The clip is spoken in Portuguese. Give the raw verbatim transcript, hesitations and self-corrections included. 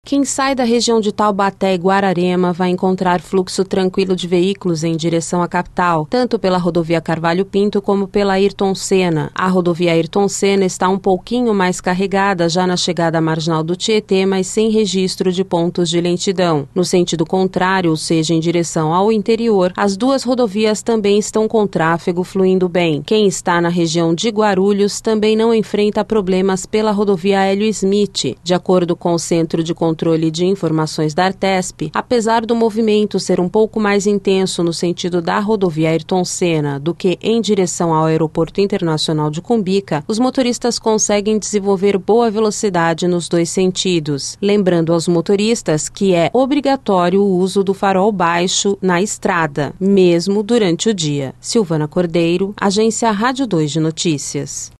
Quem sai da região de Taubaté e Guararema vai encontrar fluxo tranquilo de veículos em direção à capital, tanto pela rodovia Carvalho Pinto como pela Ayrton Senna. A rodovia Ayrton Senna está um pouquinho mais carregada já na chegada à marginal do Tietê, mas sem registro de pontos de lentidão. No sentido contrário, ou seja, em direção ao interior, as duas rodovias também estão com tráfego fluindo bem. Quem está na região de Guarulhos também não enfrenta problemas pela rodovia Hélio Smith. De acordo com o Centro de Controle de Informações da Artesp, apesar do movimento ser um pouco mais intenso no sentido da rodovia Ayrton Senna do que em direção ao Aeroporto Internacional de Cumbica, os motoristas conseguem desenvolver boa velocidade nos dois sentidos. Lembrando aos motoristas que é obrigatório o uso do farol baixo na estrada, mesmo durante o dia. Silvana Cordeiro, Agência Rádio dois de Notícias.